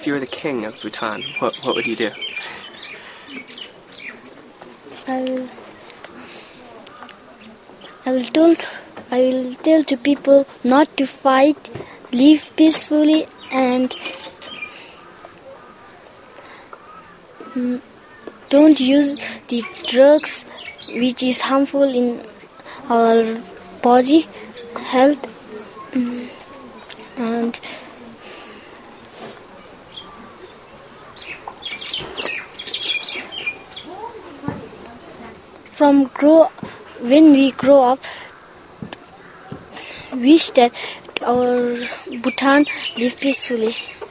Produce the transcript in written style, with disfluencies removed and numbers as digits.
if you were the king of Bhutan, what would you do? I will tell to people not to fight, live peacefully, and don't use the drugs which is harmful in our body, health, and when we grow up, wish that our Bhutan live peacefully.